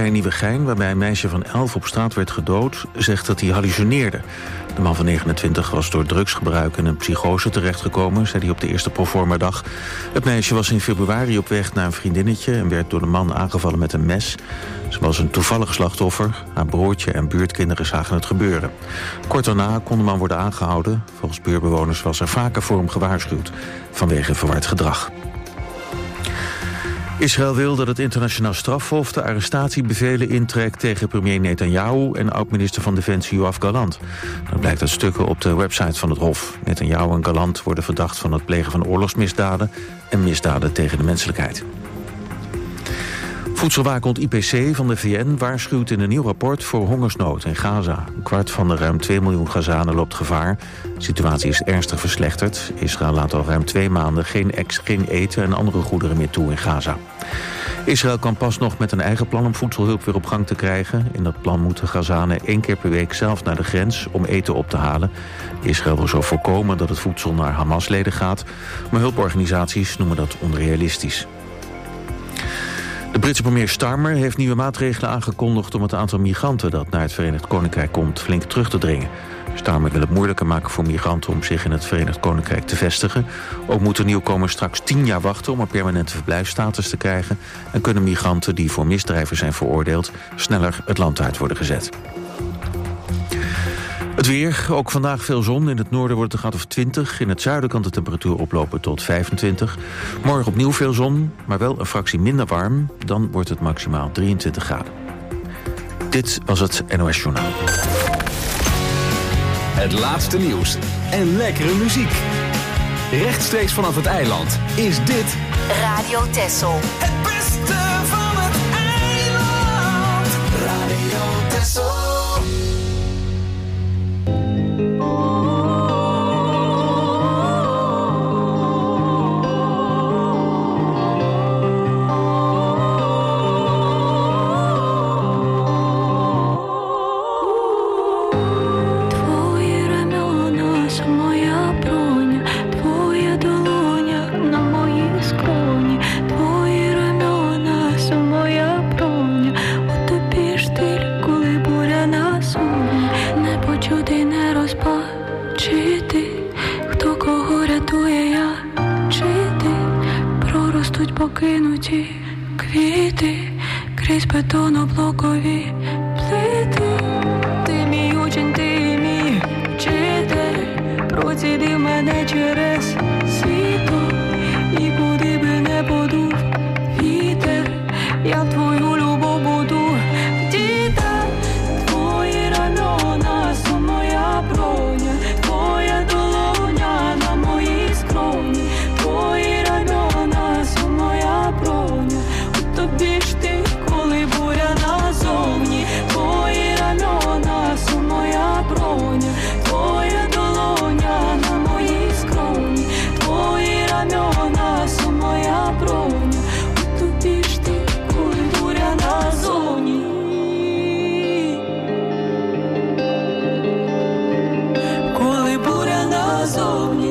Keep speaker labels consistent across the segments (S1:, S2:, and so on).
S1: in Nieuwegein, waarbij een meisje van 11 op straat werd gedood, zegt dat hij hallucineerde. De man van 29 was door drugsgebruik in een psychose terechtgekomen, zei hij op de eerste proforma-dag. Het meisje was in februari op weg naar een vriendinnetje en werd door de man aangevallen met een mes. Ze was een toevallig slachtoffer. Haar broertje en buurtkinderen zagen het gebeuren. Kort daarna kon de man worden aangehouden. Volgens buurtbewoners was er vaker voor hem gewaarschuwd vanwege verward gedrag. Israël wil dat het internationaal strafhof de arrestatiebevelen intrekt tegen premier Netanyahu en oud-minister van Defensie Yoav Gallant. Dat blijkt uit stukken op de website van het hof. Netanyahu en Gallant worden verdacht van het plegen van oorlogsmisdaden en misdaden tegen de menselijkheid. Voedselwaakhond IPC van de VN waarschuwt in een nieuw rapport voor hongersnood in Gaza. Een kwart van de ruim 2 miljoen Gazanen loopt gevaar. De situatie is ernstig verslechterd. Israël laat al ruim 2 maanden geen eten en andere goederen meer toe in Gaza. Israël kan pas nog met een eigen plan om voedselhulp weer op gang te krijgen. In dat plan moeten Gazanen 1 keer per week zelf naar de grens om eten op te halen. Israël wil zo voorkomen dat het voedsel naar Hamas-leden gaat, maar hulporganisaties noemen dat onrealistisch. De Britse premier Starmer heeft nieuwe maatregelen aangekondigd om het aantal migranten dat naar het Verenigd Koninkrijk komt flink terug te dringen. Starmer wil het moeilijker maken voor migranten om zich in het Verenigd Koninkrijk te vestigen. Ook moeten nieuwkomers straks 10 jaar wachten om een permanente verblijfsstatus te krijgen en kunnen migranten die voor misdrijven zijn veroordeeld sneller het land uit worden gezet. Het weer, ook vandaag veel zon. In het noorden wordt het een graad of 20. In het zuiden kan de temperatuur oplopen tot 25. Morgen opnieuw veel zon, maar wel een fractie minder warm. Dan wordt het maximaal 23 graden. Dit was het NOS Journaal.
S2: Het laatste nieuws en lekkere muziek. Rechtstreeks vanaf het eiland is dit
S3: Radio Texel.
S4: Het beste van het eiland. Radio Texel.
S5: Покинуті квіти крізь бетоноблокові плити. Ти мій учень, ти мій вчитель, процідив мене через світло, і куди би не подув вітер, я в твою любов буду вдіта. Твої рамена, со моя броня, твоя долоня на моїй скроні, твої рамена, со моя броня, у тобі ж ти, коли буря назовні, твої рамена, со моя броня, твоя долоня на моїй скроні, твої рамена, со моя броня, у тобі ж ти, коли буря назовні. Коли буря назовні.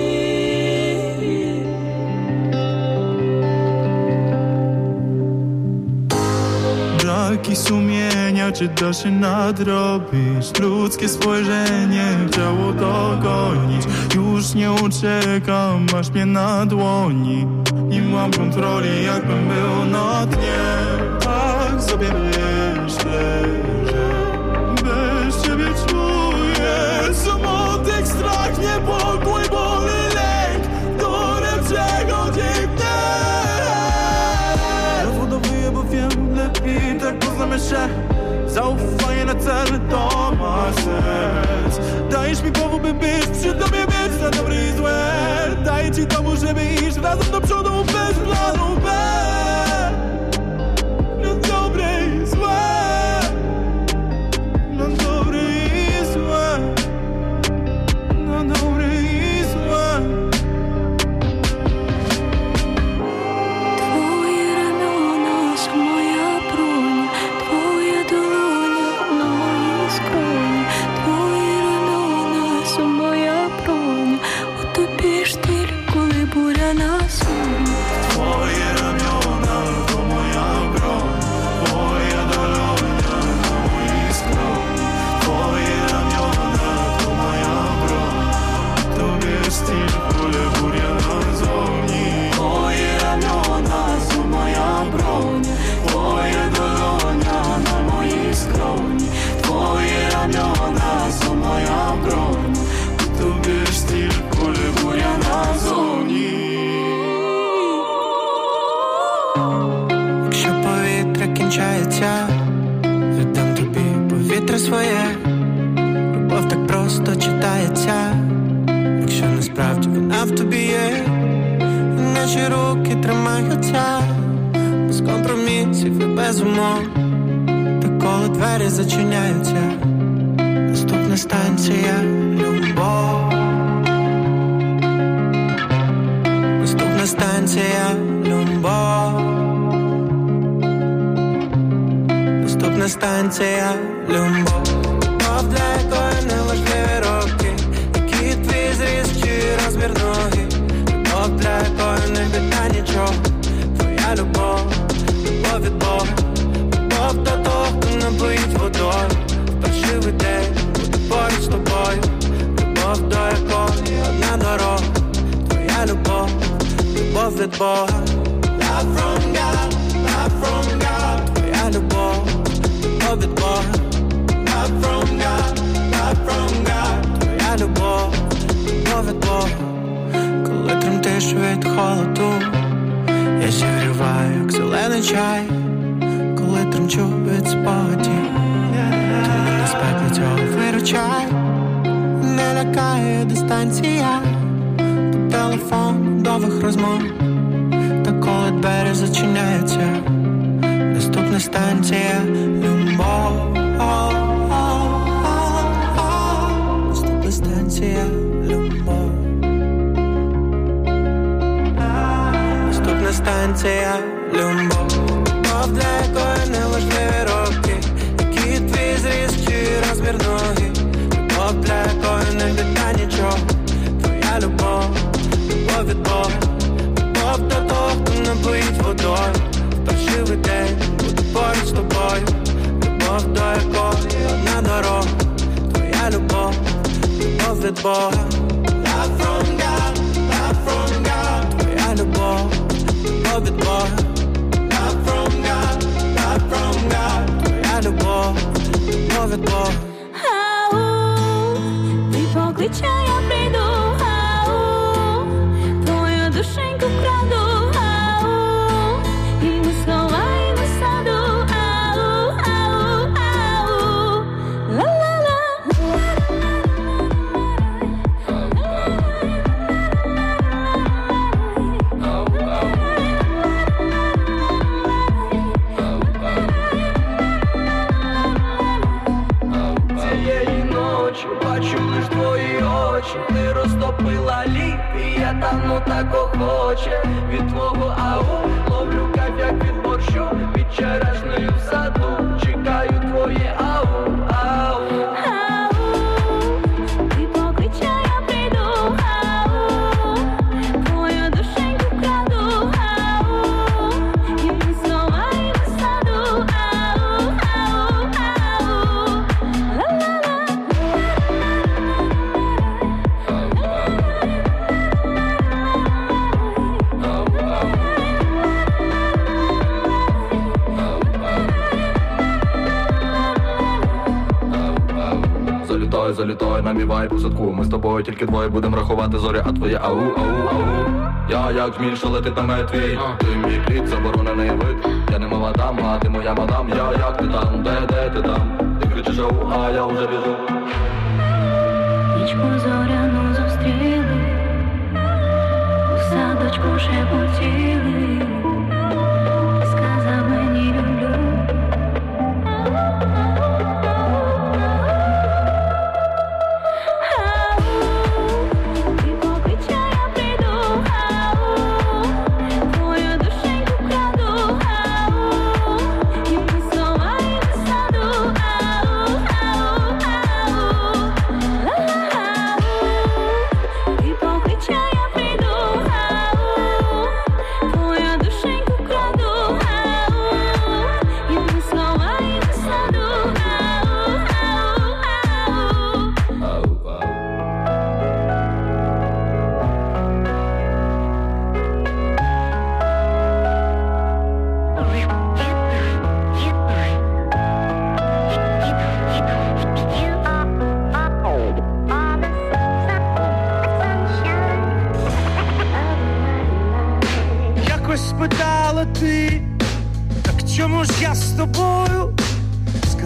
S6: Braki sumienia, czy da się nadrobić? Ludzkie spojrzenie chciało dogonić. Już nie uciekam, masz mnie na dłoni. Nie mam kontroli, jakbym był na dnie. Tak sobie myślę, że bez ciebie czuję smutek, strach, niepokój, ból i lęk, które przechodzi Zawodowuję, bo wiem lepiej, tak poznamy się. Zaufanie na cel to ma sens. Dajesz mi powód, by być przy tobie, być na dobre i złe. Daję ci dowód, żeby iść razem do przodu bez planu B. Na dobre i złe. Na dobre i złe. Na dobre i złe.
S5: Твої рамена, со моя броня, твоя долоня на моїй скроні, твої рамена, со моя броня, у тобі штиль, коли буря на сон.
S6: Twoje ramiona
S7: життя, віддам тобі повітря своє. Любов так просто читається, якщо насправді вона в тобі є. І наші руки тримаються, без компромісів і без умов. Та коли двері зачиняються, наступна станція – любов. Наступна станція – любов. Наступна станція – любов. Любов, для якої не важливі роки, який твій зріст чи розмір ноги. Любов, для якої не біда нічого. Твоя любов, любов від Бога. Любов до того, хто напоїть водою. В паршивий день буду поруч з тобою. Любов, до якої одна дорога. Твоя любов, любов від Бога. Love from God, love from God. Твоя любов, любов від Бога. Love from God, love from God. Твоя любов, любов від Бога. Коли тремтиш від холоду, я зігріваю, як зелений чай. Коли тремчу від спогадів, ти мене з пекла цього виручай. Не лякає дистанція, по телефону довгих розмов. Та коли двері зачиняються, наступна станція – любов. Наступна станція – любов. Наступна станція – любов. Любов, для якої не важливі роки, який твій зріст чи розмір ноги. Любов, для якої не біда нічого. Твоя любов, любов від Бога. Любов до того, хто напоїть водою. В паршивий день буду поруч з тобою. Любов, до якої одна дорога. Твоя любов, любов від Бога. Love from God, love from God. Твоя любов, любов від Бога. Love from God, love from God. Твоя любов, любов від Бога.
S5: Ау, ти покличе, я прийду. Ау, твою душеньку вкраду. Ау, і ми сховаємо саду. Ау, ау, ау, ла-ла-ла.
S8: Цієї ночі бачу лиш твої очі. Ти розтопила лід, і я давно так охоче. Від твого ау ловлю кайф, як від борщу. Під черешнею в саду чекаю твоє ау, ау.
S5: Ау, ти покличе, я прийду. Ау, твою душеньку вкраду. Ау, і ми сховаємо саду. Ау, ау, ау, ла-ла-ла.
S8: Залітай, залітай на мій вайб у садку. Ми з тобою тільки двоє будем рахувати зорі, а твоє ау, ау, ау. Я як змін, що летить на метвій. Ти мій кліт, заборонений вид. Я не мала дам, а ти моя мадам. Я як ти там, де ти там? Ти кричиш ау, а я вже біжу.
S5: Нічку зоряну зустріли, у садочку шепотіли, сказав мені люблю. Ау, ти покличе, я прийду. Ау, твою душеньку вкраду. Ау, і ми сховаємо саду. Ау, ау, ау, ла-ла-ла. Ти покличе, я прийду. Ау, твою душеньку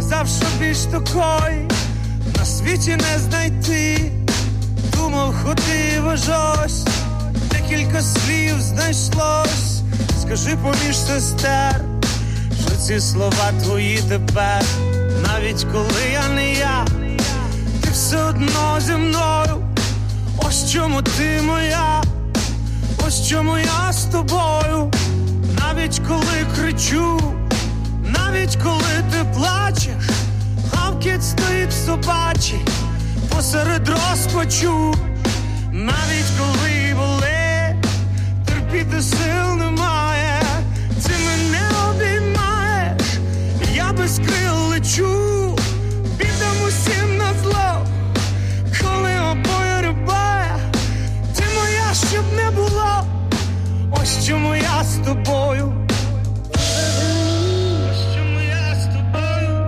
S9: сказав, що більш такої на світі не знайти. Думав, ходив аж ось, декілька слів знайшлось. Скажи поміж сестер, що ці слова твої тепер. Навіть коли я не я, ти все одно зі мною. Ось чому ти моя, ось чому я з тобою. Навіть коли кричу, навіть коли ти плачеш, гавкіт стоїть собачий посеред розпачу. Навіть коли болить, терпіти сил немає, ти мене обіймаєш, я без крил лечу, підам усім на зло, коли обоє рибає, ти моя, щоб не було, ось чому я з тобою. Ось чому я з тобою.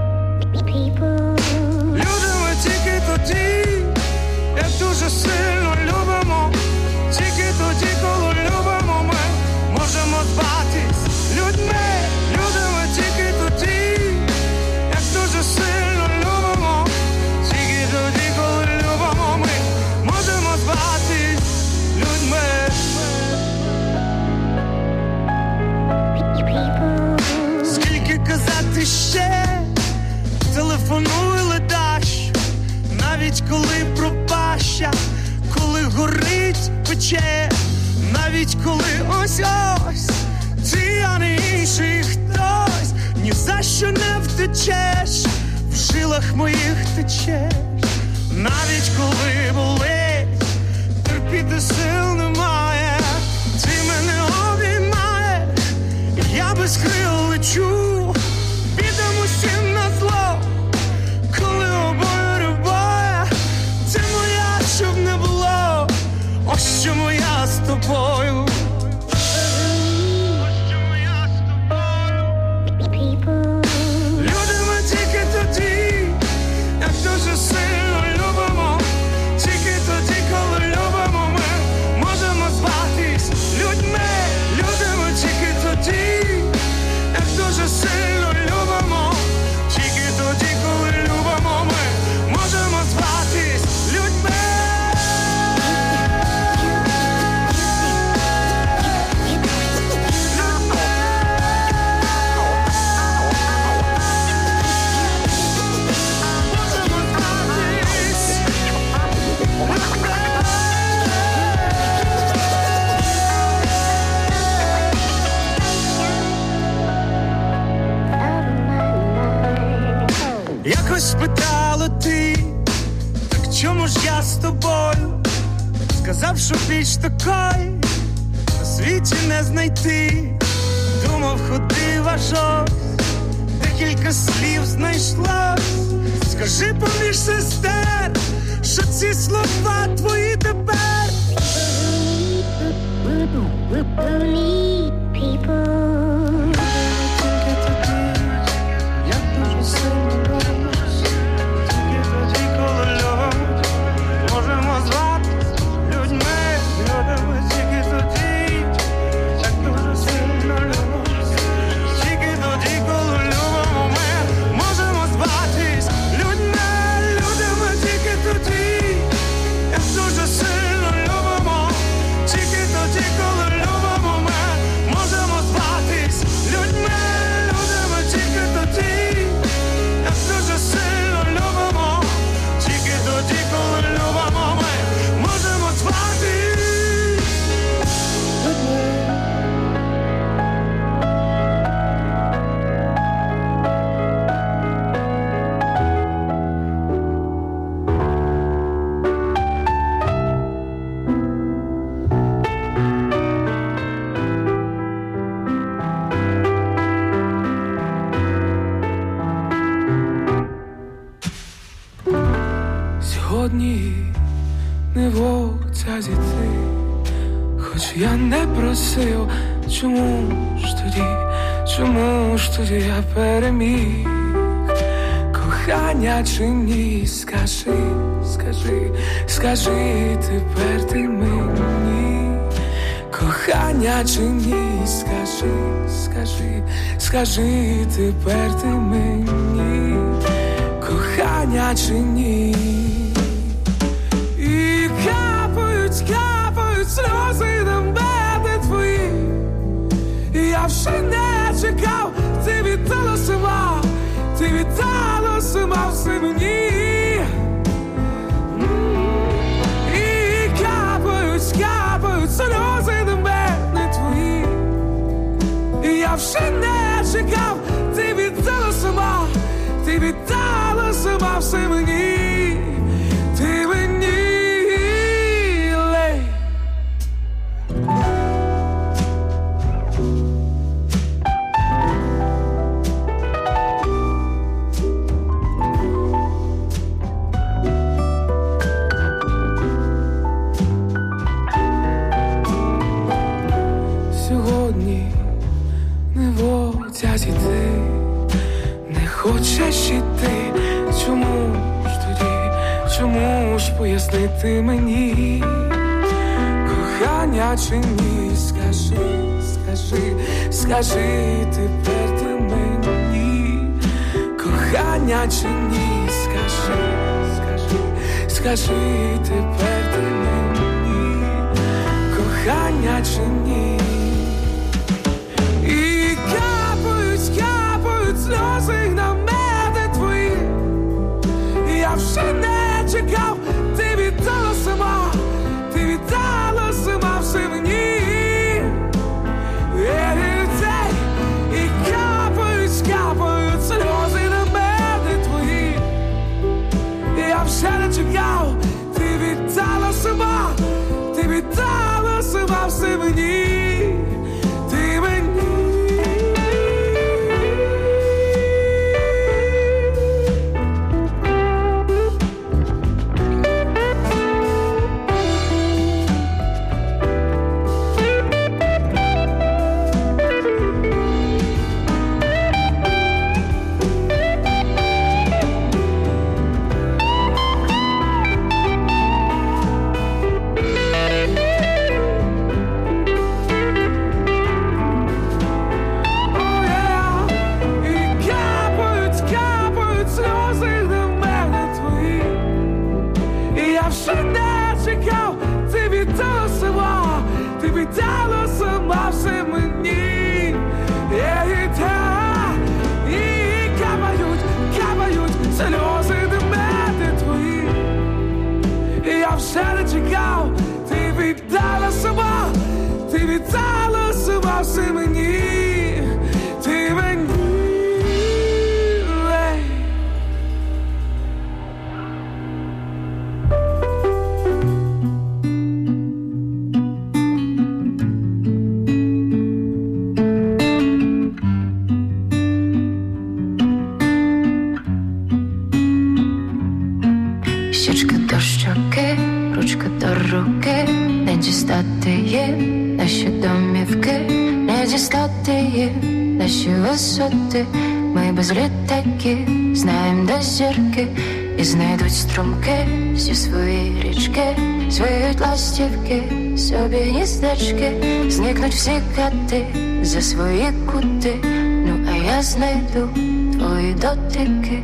S9: Любимо тільки тоді, як дуже сильно любимо, тільки тоді, коли любимо ми, можемо зватись людьми. Любимо тільки тоді, як дуже сильно любимо, тільки тоді, коли любимо ми, можемо зватись людьми. Скільки казати ще, телефонуй ледаш, навіть коли пропаща, коли горить пече, навіть коли ось-ось ти, а не інший хтось, ні за що не втечеш, в жилах моїх течеш. Навіть коли болить, терпіти сил немає, ти мене обіймаєш, я без крил лечу, підам усім на зло, коли обоє рибає, ти моя, щоб не було, ось чому я з тобою. Любимо тільки тоді, як дуже сильно любимо, тільки тоді, коли любимо ми, можемо зватись людьми. Любимо тільки тоді, як дуже сильно любимо, тільки тоді, коли любимо ми, можемо зватись людьми. Якось питала ти, так чому ж я з тобою? Сказав, що більш такої на світі не знайти. Думав, ходив аж ось, декілька слів знайшлось. Скажи поміж сестер, що ці слова твої тепер.
S10: Сьогодні не вовця зійти, хоч я не просив, чому ж тоді я переміг? Кохання чи ні, скажи тепер ти мені. Кохання чи ні, скажи тепер ти мені. кохання чи ні. І капають, капають сльози на мене твої. І я вже не чекав, ти віддала сама, ти віддала сама все мені. І капають, капають сльози на мене твої. І я вже не чекав, ти віддала сама, ти віддала сама все мені. Ти мені лей. Сьогодні не водять іти, не хочеш іти. Чому ж тоді, чому ж пояснити мені? Кохання чи ні? Скажи, скажи, скажи тепер ти мені. Кохання чи ні? Скажи, скажи, скажи тепер ти мені. Кохання чи ні? І капають, капають сльози на мене твої. І я вже не чекав, ти віддала сама, ти віддала сама все мені. І капають, капають сльози на мене твої. І я вже не чекав, ти віддала сама, ти віддала сама все мені. Ти мені.
S11: Щічка до щоки, ручка до руки, не дістати її, наші домівки, не дістати її, наші висоти. Ми без літаків, знаєм, де зірки, і знайдуть струмки всі свої річки, звиють ластівки, собі гніздечки, зникнуть всі кати за свої кути. Ну а я знайду твої дотики.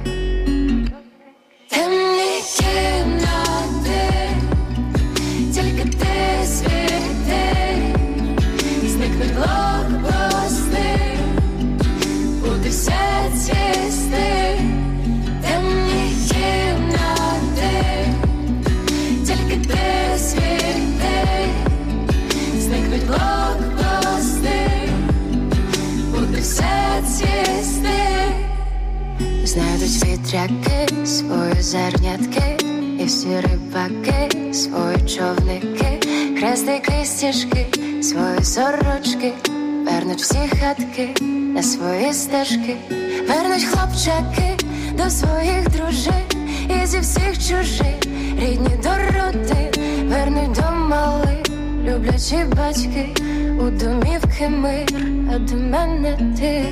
S5: Темні кімнати, тільки ти світи, зникнуть блокпости, буде все цвісти. Темні кімнати, тільки ти світи, зникнуть блокпости, буде все цвісти.
S11: Знайдуть вітряки свої зернятки, і всі рибаки свої човники, хрестики, стіжки, свої сорочки, вернуть всі хатки на свої стежки, вернуть хлопчаки до своїх дружин, і зі всіх чужих рідні до родин, вернуть до малих люблячі батьки, у домівки мир, а до мене ти.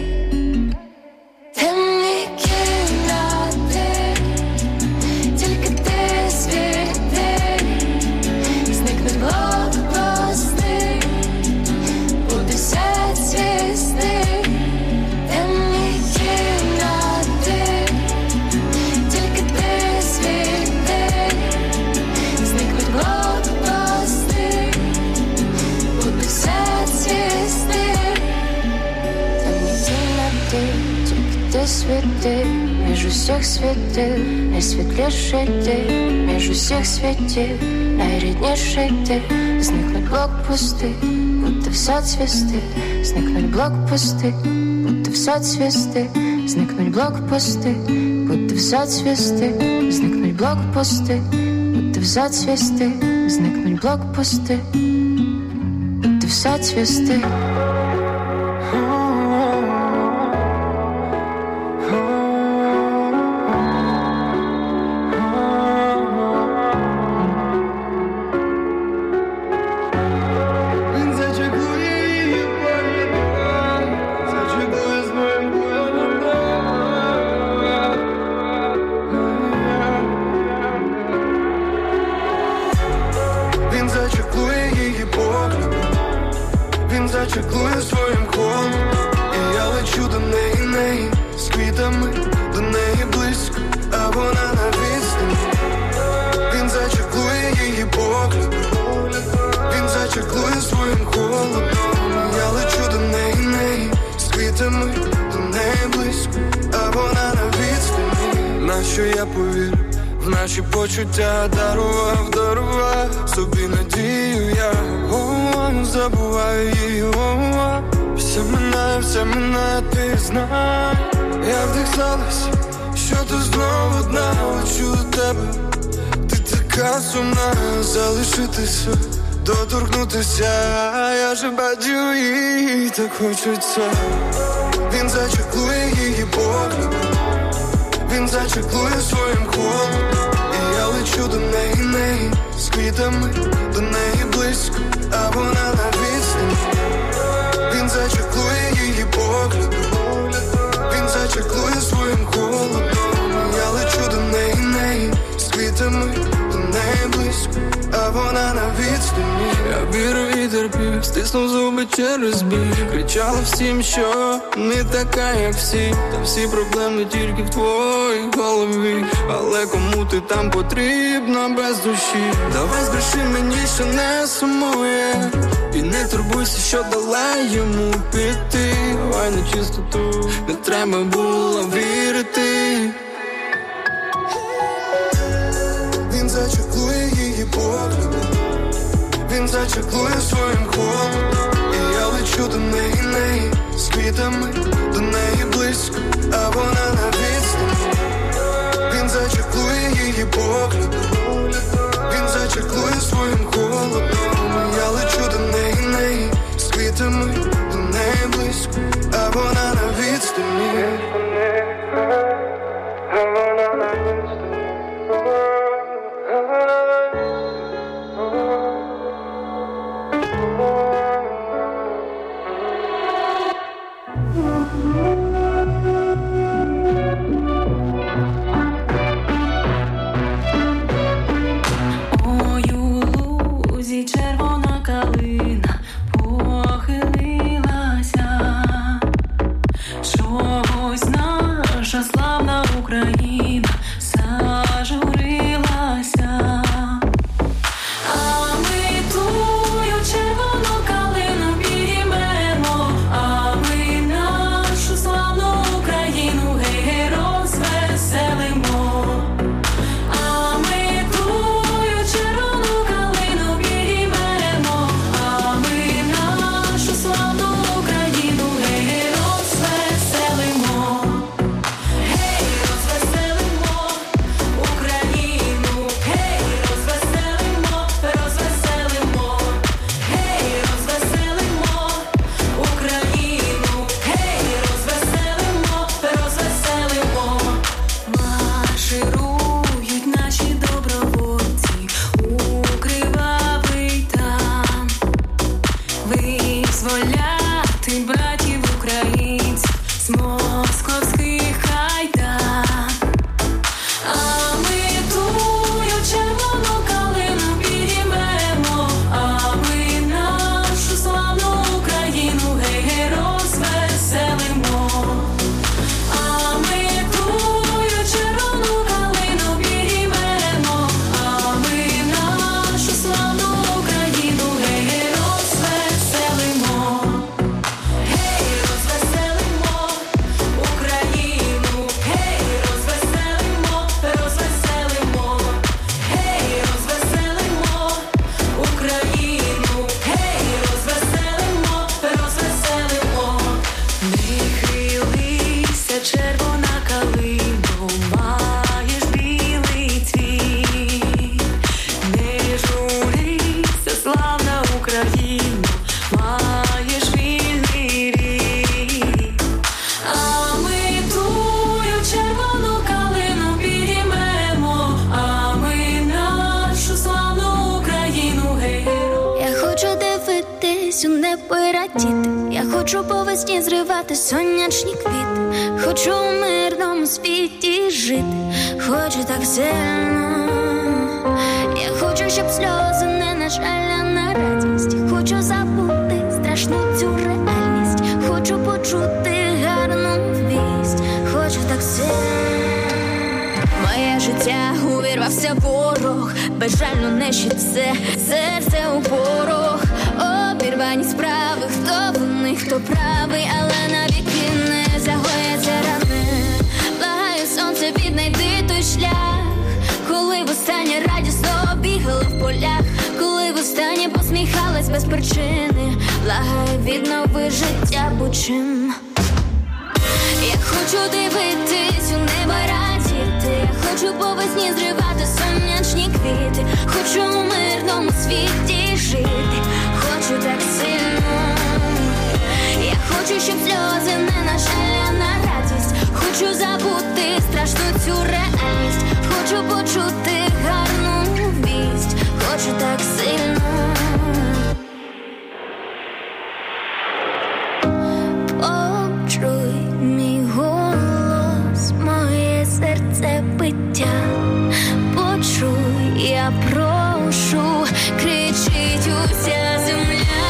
S5: Темні кімнати, тільки ти світи, зникнуть блокпости, буде все цвісти. Темні кімнати, тільки ти
S11: всех светил, найсвітліший ти, між усіх світів, найрідніший ти. Зникнуть блокпости, будто в соцвісти. Зникнуть блокпости, будто в соцвісти. Зникнуть блокпости, будто в соцвісти. Зникнуть блокпости, будто в соцвісти. Зникнуть блокпости, будто в соцвісти.
S12: Зачеклує своїм холодом, і я лечу до неї, з квітами, до неї близько, а вона на відстані. Він зачеклує її поглядом, він зачеклує своїм холодом, і я лечу до неї, з квітами, до неї близько, а вона на відстані. Нащо я повірю в наші почуття, дарував собі надію я. Забуваю її, все минає, ти знай. Я вдихнулась, що ти знову одна. Лечу до тебе, ти така сумна. Залишитися, доторкнутися, я же бачу її, так хочеться. Він зачеклує її поглядом, він зачеклує своїм холодом, і я лечу до неї, з квітами, до неї близько, а вона на відстані. Він зачеклує її поглядом, він зачеклує своїм холодом, я лечу до неї, з квітами, до неї близько, а вона на відстані. Я вірив і терпів, стиснув зуби через біль, кричала всім, що не така, як всі, та всі проблеми тільки в твоїй голові. Але кому ти там потрібна без душі? Давай збреши мені, що не сумує, і не турбуйся, що дала йому піти. Давай на чистоту, не треба було вірити. Він зачеклує її поглядом, він зачеклує своїм холодом, і я лечу до неї, з квітами, до неї близько, а вона на відстані. Він зачеклує її поглядом, він зачеклує своїм холодом, і я лечу до неї, з квітами, до неї близько, а вона на відстані.
S5: Розвеселимо. би радіти. Я хочу по весні зривати сонячні квіти. Хочу у мирному світі жити. Хочу так сильно. Я хочу, щоб сльози не на жаль, а на радість. Хочу забути страшну цю реальність. Хочу почути гарну вість. Хочу так сильно. Моє життя увірвався ворог. Безжально нищить все, серце у порох. Обірвані справи, хто винний, хто правий, але навіки не загояться рани. Благаю, сонце, віднайди той шлях. Коли востаннє радісно бігала в полях. Коли востаннє посміхалась без причини. Благаю, віднови життя будь-чим. Я хочу дивитись у небо, радіти. Я хочу по весні зривати сонячні квіти. Хочу у мирному світі жити. Хочу так сильно. Я хочу, щоб сльози не на жаль, а на радість. Хочу забути страшну цю реальність. Хочу почути гарну вість. Хочу так сильно. Почуй мій голос, моє серце биття. Почуй, я прошу, кричить уся земля.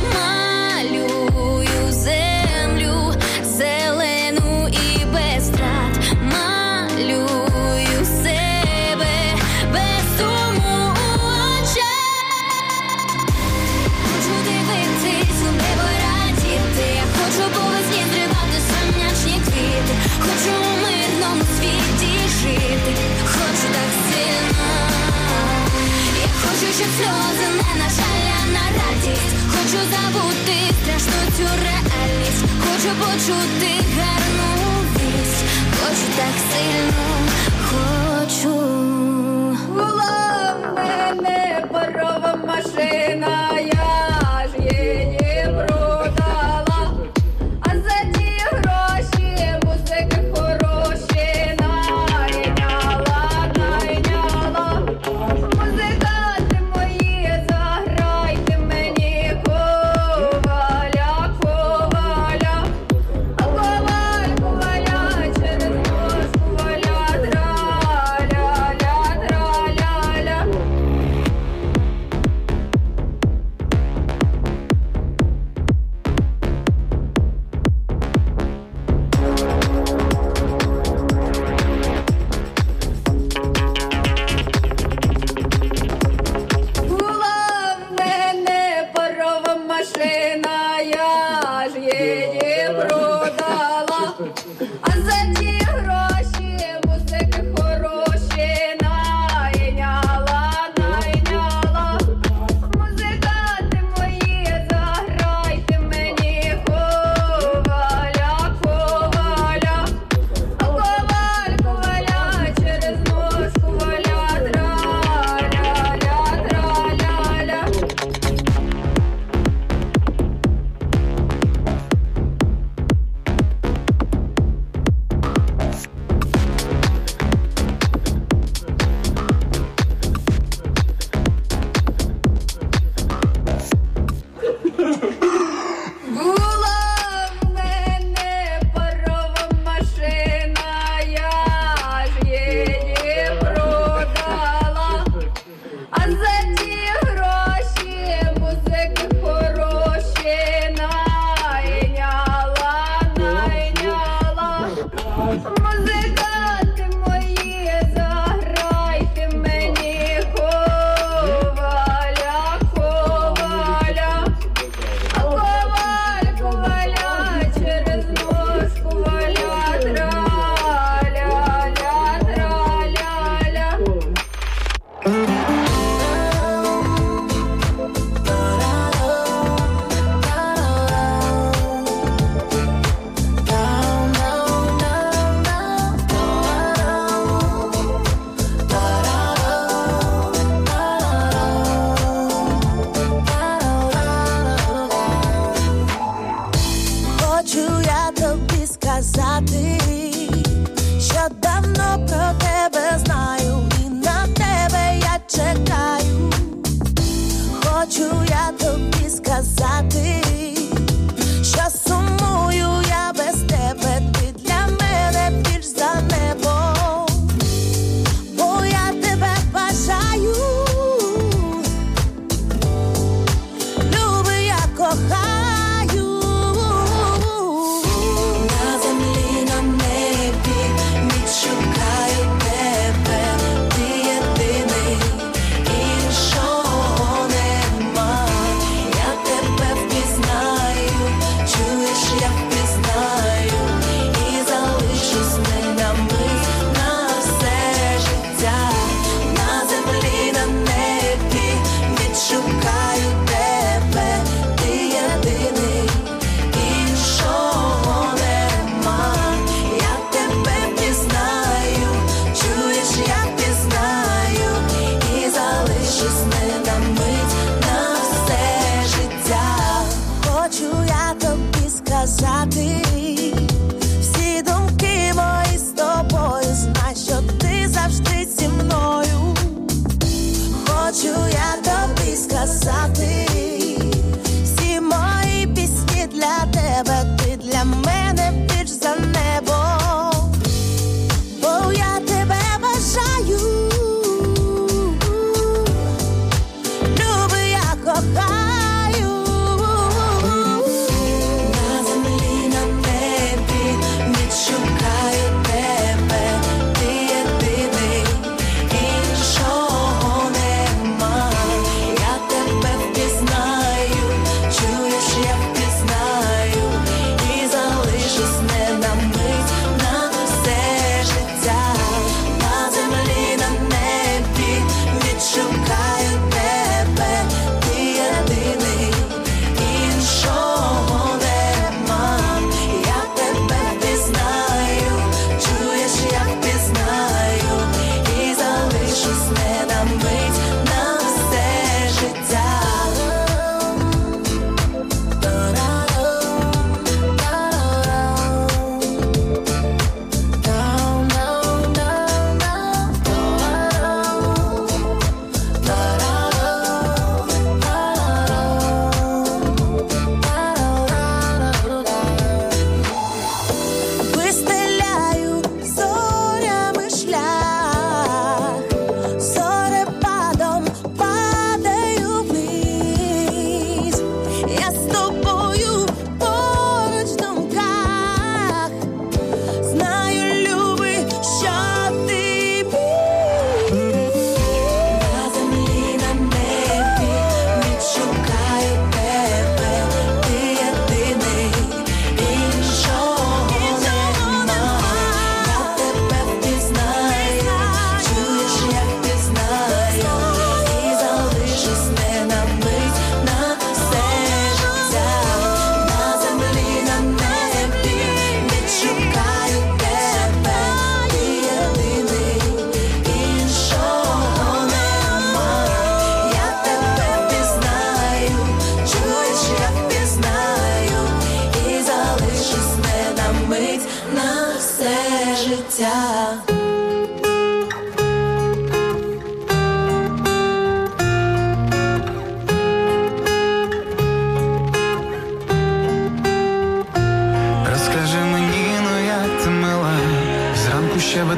S5: Малюю землю зелену і без страт. Малюю себе без суму у очах. Хочу дивитись у небо, радіти. Я хочу по весні зривати сонячні квіти. Хочу у мирному світі жити. Хочу так сильно. Я хочу, щоб сльози не на жаль, а на радість. Хочу забути страшну цю реальність. Хочу почути гарну вість. Хочу так сильно. Хочу.
S13: Була в мене парова машина, я ж її продала. А за ті гроші музики хороші найняла. Музиканти мої, заграйте мені коваля. А коваля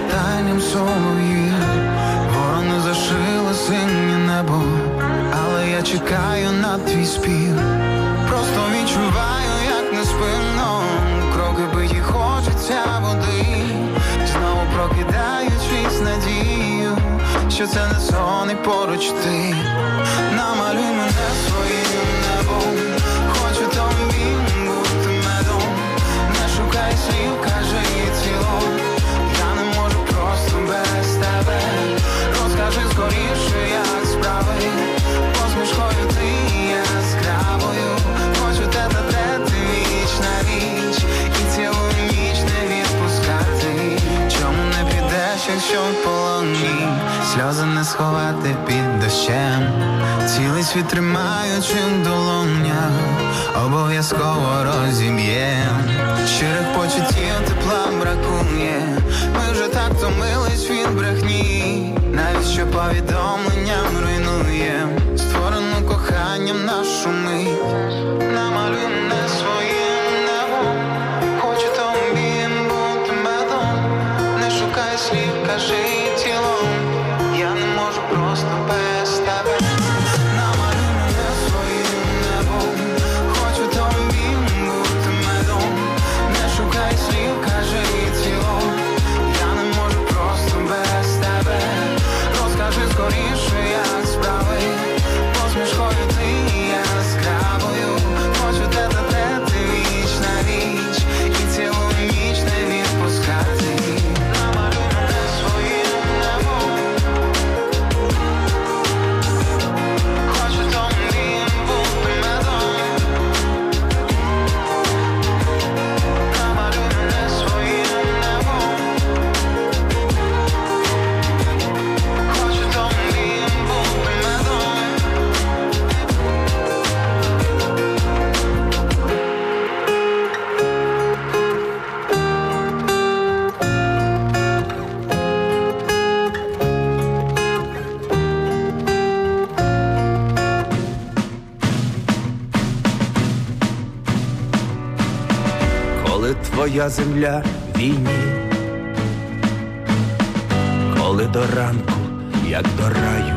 S14: питанням солов'їв. Ворони зашили синє небо, але я чекаю на твій спів. Просто відчуваю, як неспинно кроки биті, хочеться води. Знову прокидаючись надію, що це не сон і поруч ти. Намалюй мене своїм небом, хочу тобі бути медом. Не шукай слів, кажи цілом, я не можу просто без тебе. Розкажи скоріше, як справи, посмішкою ти яскравою. Хочу тебе віч на віч і цілу ніч не відпускати. Чому не підеш, якщо в полоні? Сльози не сховати під дощем, цілий світ тримаючи в долонях, обов'язково розіб'єм. Щирих почуттів тепла бракує, ми вже так втомились від брехні. Навіщо повідомленням руйнуєм створену коханням нашу мить. Намалюй мене своїм небом, хочу тобі бути медом. Не шукай слів, кажи тілом, я не можу просто без тебе. Намалюй мене своїм небом, хочу тобі бути медом. Не шукай слів, кажи тілом, я не можу просто без тебе. Розкажи скоріше, як справи, посмішкою ти яскравою. Хочу тебе віч на віч і цілу ніч не відпускати. Намалюй мене своїм небом, хочу тобі бути медом. Намалюй мене своїм небом, хочу тобі бути медом.
S15: Коли твоя земля в війні, коли до ранку, як до раю,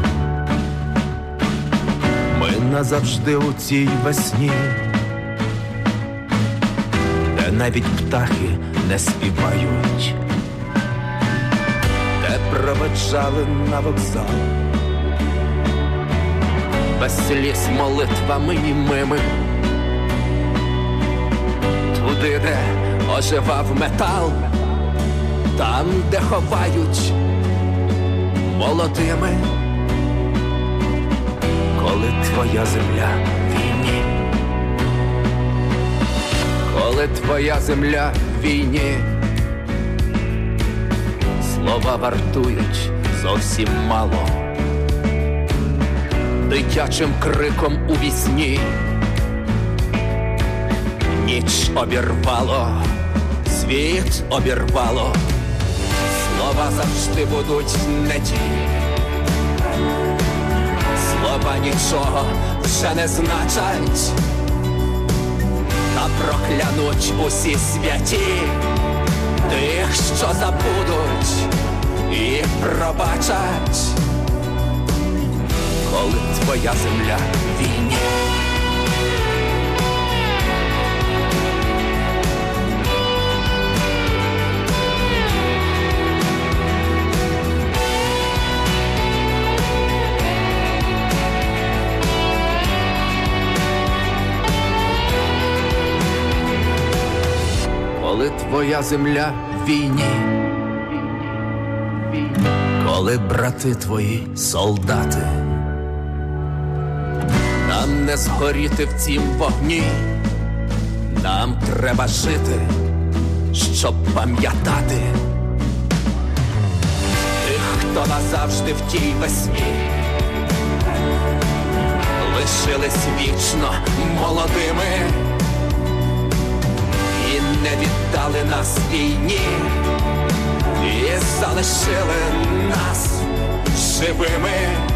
S15: ми назавжди у цій весні, де навіть птахи не співають, де проведжали на вокзал, без сліз молитвами німими, туди, де оживав метал, там, де ховають молодими. Коли твоя земля в війні, коли твоя земля в війні, слова вартують зовсім мало, дитячим криком у вісні. Ніч обірвало, світ обірвало, слова завжди будуть не ті. Слова нічого вже не значать, та проклянуть усі святі тих, що забудуть і пробачать. Коли твоя земля в війні, коли твоя земля в війні, коли брати твої солдати, нам не згоріти в цім вогні, нам треба жити, щоб пам'ятати тих, хто назавжди в тій весні лишились вічно молодими і не віддали нас війні, і залишили нас живими.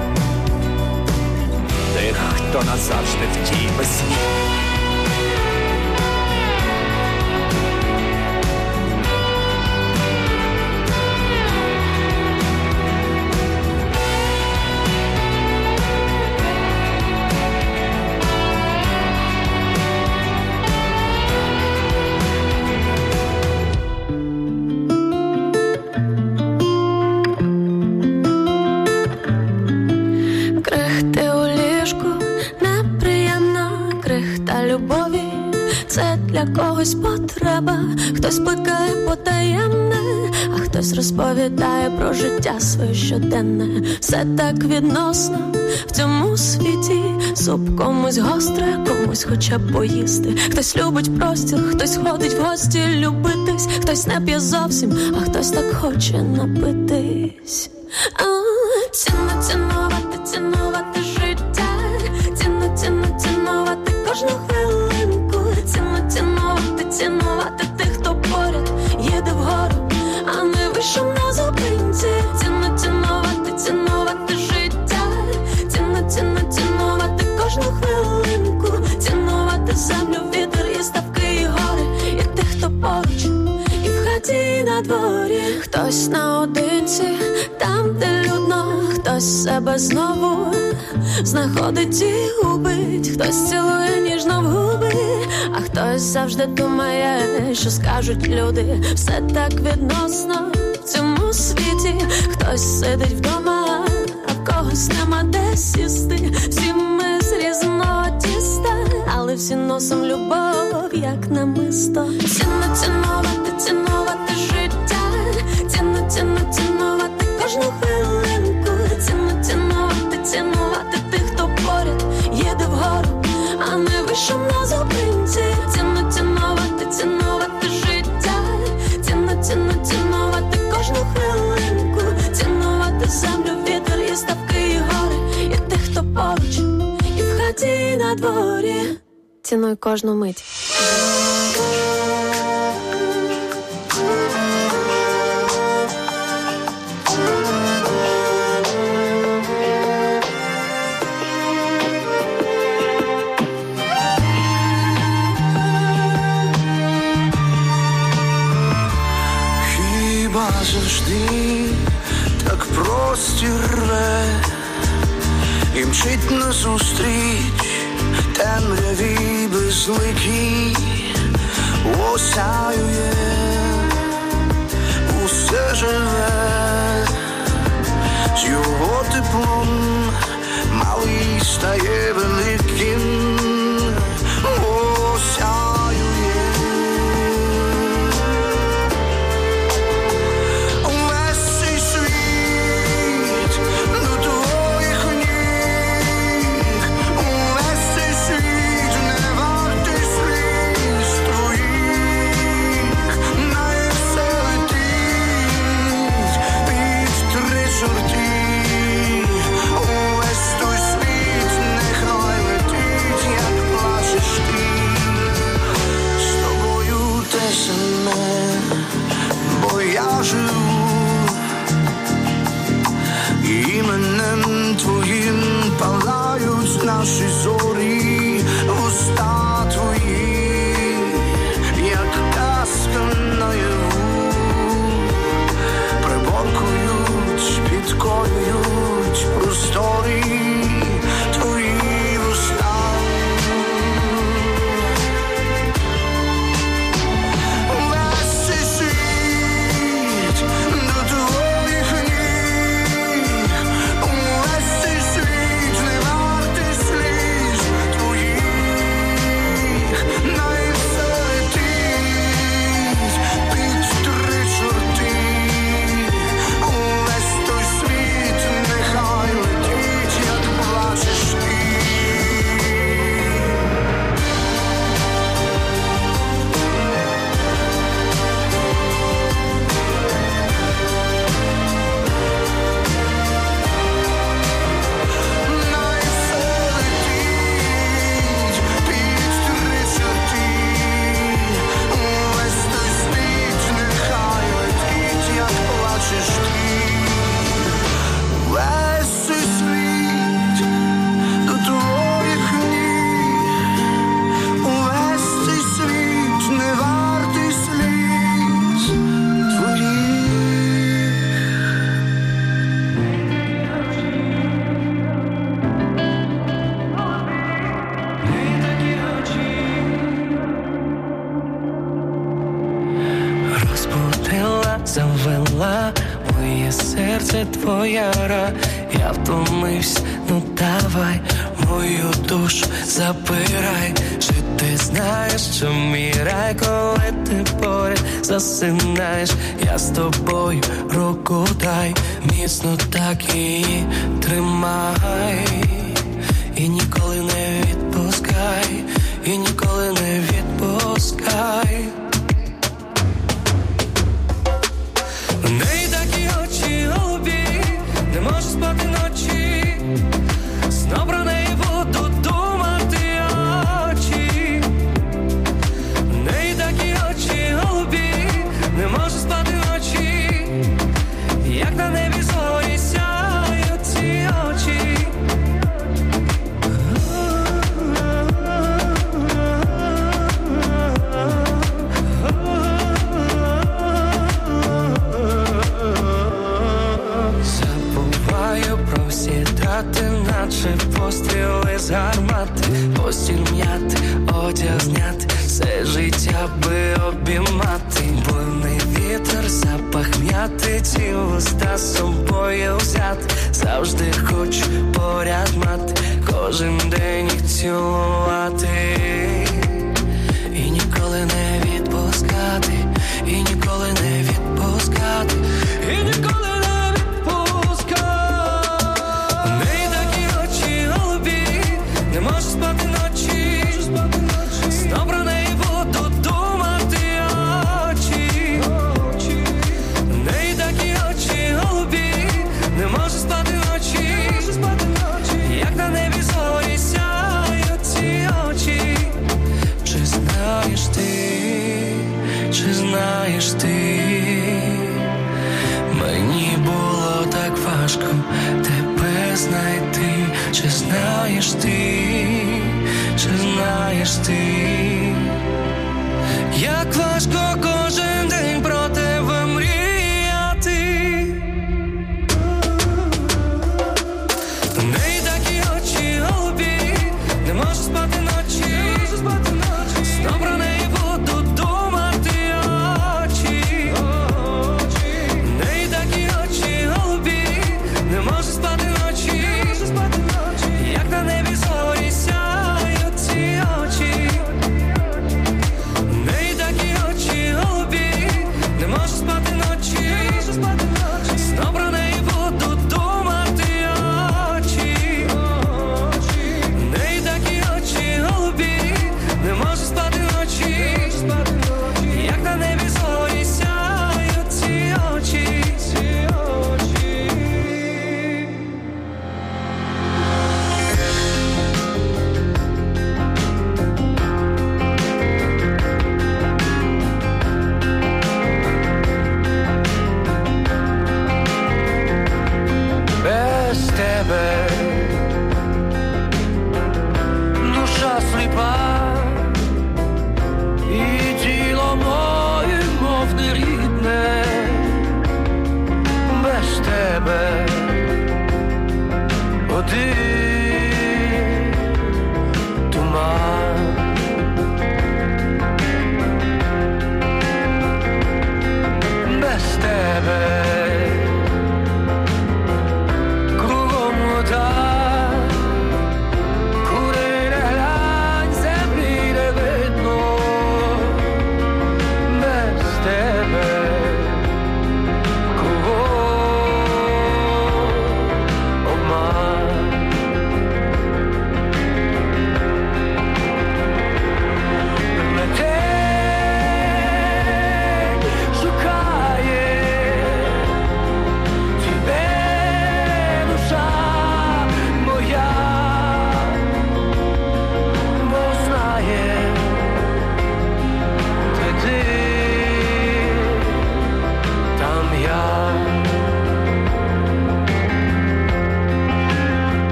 S15: Тих, хто назавжди в тій весні.
S16: це для когось потреба. Хтось плекає потаємне, а хтось розповідає про життя своє щоденне. Все так відносно в цьому світі. Суп комусь гостре, комусь хоча б поїсти. Хтось любить простір, хтось ходить в гості любитись. Хтось не п'є зовсім, а хтось так хоче напитись. Цінувати життя. Цінувати кожну хвилинку. Цінувати тих, хто поряд їде вгору, а не вийшов на зупинці. Цінувати життя. Цінувати кожну хвилинку. Цінувати землю, вітер і ставки, і гори, і тих, хто поруч, і в хаті, і на дворі. Хтось наодинці, там, де людно. Хтось себе знову знаходить і губить. Хтось цілує ніжно в губи, а хтось завжди думає, що скажуть люди. Все так відносно в цьому світі. Хтось сидить вдома, а в когось нема де сісти. Всі ми з різного тіста, але всі носом любов, як намисто. Цінувати життя. Цінувати кожну хвилинку. Цінувати тих, хто поряд їде вгору, а не вийшов на зупинці. Цінувати життя. Цінувати кожну хвилинку. Цінувати землю, вітер і ставки, і гори, і тих, хто поруч, і в хаті, і на дворі. Цінуй кожну мить.
S12: Завжди так простір рве і мчить назустріч темряві безликій. Осяює, усе живе, з його теплом малий стає великим. Бо я живу іменем твоїм, палають наші зорі, уста твої, як казка наяву, приборкують, підкорюють просторі твої уста.
S7: завела моє серце твоя ра. Я втомився, ну давай мою душу забирай. Ти знаєш, що мій рай, коли ти поряд засинаєш. Я з тобою руку дай, міцно так її тримай. І ніколи не відпускай, і ніколи не відпускай. У неї такі очі голубі, не можу спати ночі. Знов про неї буду думати очі. У неї такі очі голубі, не можу спати ночі. Як на небі зорі сяють ці очі. Забуваю про всі дати, наче постріли з гармати. Постіль м'яти, одяг зняти, все життя би обіймати. Буйний вітер, запах м'яти, ці уста з собою взяти. Завжди хочу поряд мати, кожен день їх цілувати. І ніколи не відпускати, і ніколи не відпускати, і ніколи не відпускати. У неї такі очі голубі, не можу спати ночі. Знов про неї буду думати очі. У неї такі очі голубі, не можу спати ночі. Як на небі зорі сяють ці очі.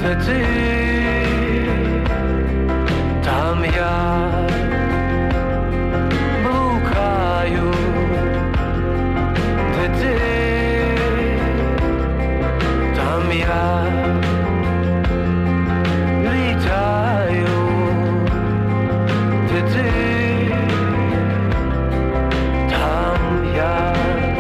S7: де ти, там я блукаю, де ти, там я літаю, де ти, там я.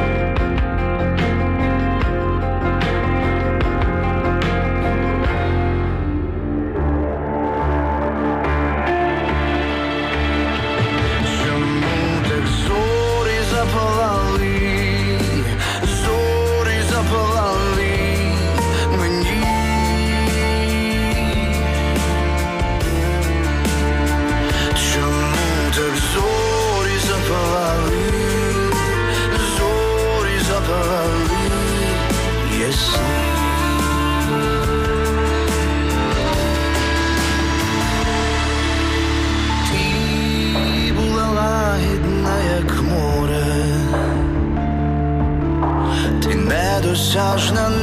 S12: Недосяжна,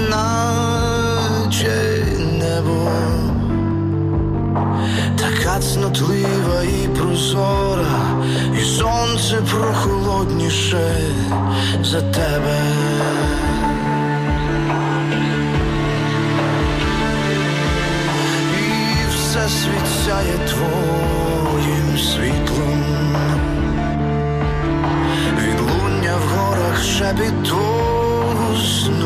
S12: наче небо, така цнотлива і прозора, і сонце прохолодніше за тебе. І все світ сяє твоїм світлом, відлуння в горах шепіт сну.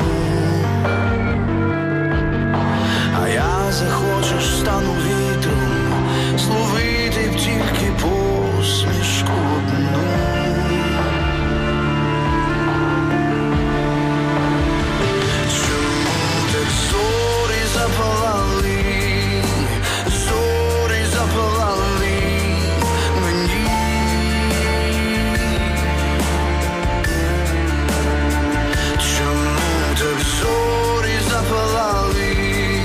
S12: А я захочеш, стану вітром, зловити б тільки посмішку одну. Чому так зорі запалали, зорі запалали мені? Так зорі запалали,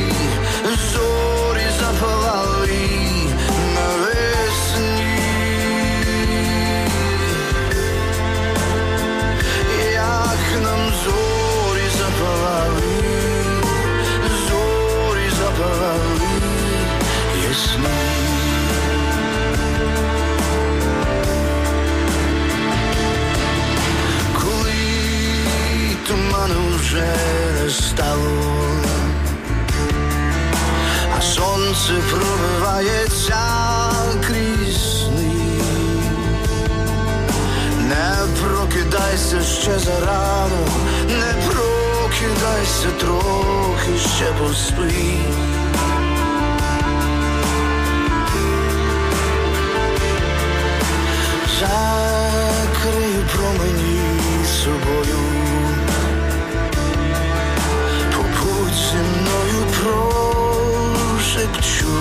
S12: зорі запалали навесні. Як нам зорі запалали, зорі запалали ясні. Туману вже не стало, а сонце пробивається крізь сни. Не прокидайся ще зарано, не прокидайся трохи, ще поспи. Закрию промені собою, зі мною прошепчу,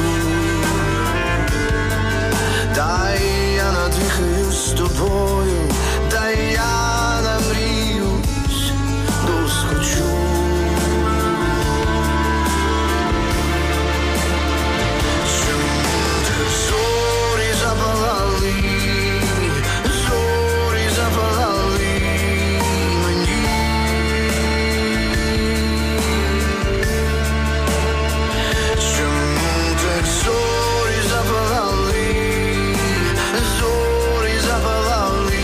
S12: дай я надихаюсь тобою, дай я намріюсь, досхочу. Чому так зорі запалали, зорі запалали мені? Зорі запалали, зорі запалали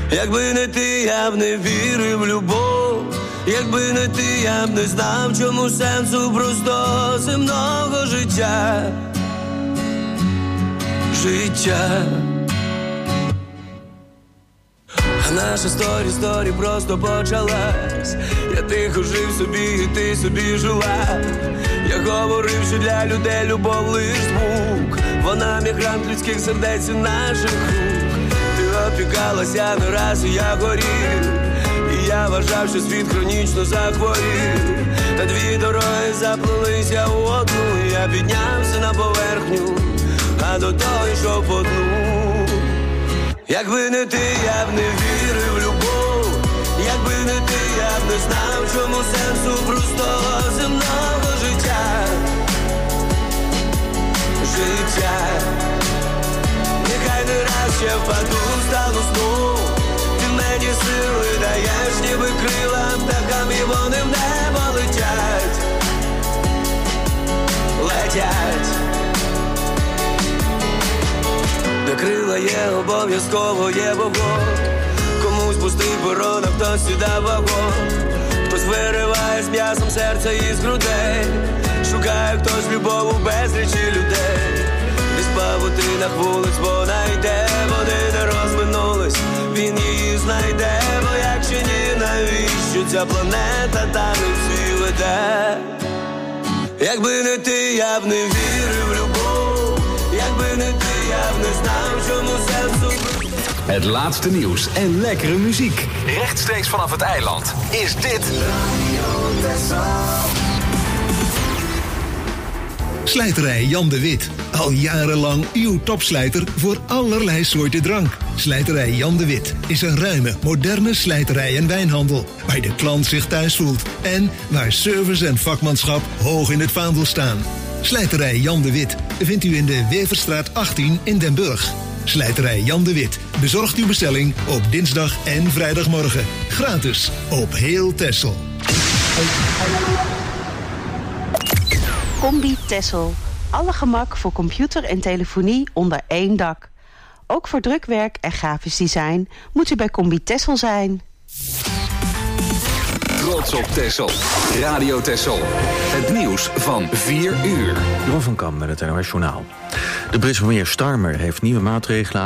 S17: Якби не ти, я б не вірив в любов. Якби не ти, я б не знав, чому сенсу просто земного життя. А наша сторі просто почалась. Я тихо жив собі, і ти собі жила. Я говорив, що для людей любов лиш звук. Вона мігрант людських сердець і наших рук. Ти опікалася не раз, і я горів. І я вважав, що світ хронічно захворів. Та дві дороги заплелися в одну. І я піднявся на поверхню, а до того йшов по дну. Якби не ти, я б не вірив в любов. Якби не ти, я б не знав, чому сенсу простого земного життя. Нехай не раз ще впаду, стану сну. Ти мені сили даєш, ніби крила птахам, і вони в небо летять. Де крила є, обов'язково є вогонь. Комусь пустий перон, а хтось сюди вагон. Хтось вириває з м'ясом серця із грудей. Шукає хтось любов у безлічі людей. Десь по павутинах вулиць вона йде. Вони не розминулись, він її знайде. Бо якщо ні, навіщо ця планета та не всі веде? Якби не ти, я б не вірив в любов. Якби не ти, я б не знав, чому сенсу.
S2: Het laatste nieuws en lekkere muziek. Rechtstreeks vanaf het eiland is dit
S18: Slijterij Jan de Wit. Al jarenlang uw topslijter voor allerlei soorten drank. Slijterij Jan de Wit is een ruime, moderne slijterij en wijnhandel. Waar de klant zich thuis voelt. En waar service en vakmanschap hoog in het vaandel staan. Slijterij Jan de Wit vindt u in de Weverstraat 18 in Den Burg. Slijterij Jan de Wit bezorgt uw bestelling op dinsdag en vrijdagmorgen. Gratis op heel Texel.
S19: Combi Texel. Alle gemak voor computer en telefonie onder één dak. Ook voor drukwerk en grafisch design moet u bij Combi Texel zijn.
S2: Trots op Texel. Radio Texel. Het nieuws van 4 uur.
S1: Jeroen van Kam met het NOS Journaal. De Britse premier Starmer heeft nieuwe maatregelen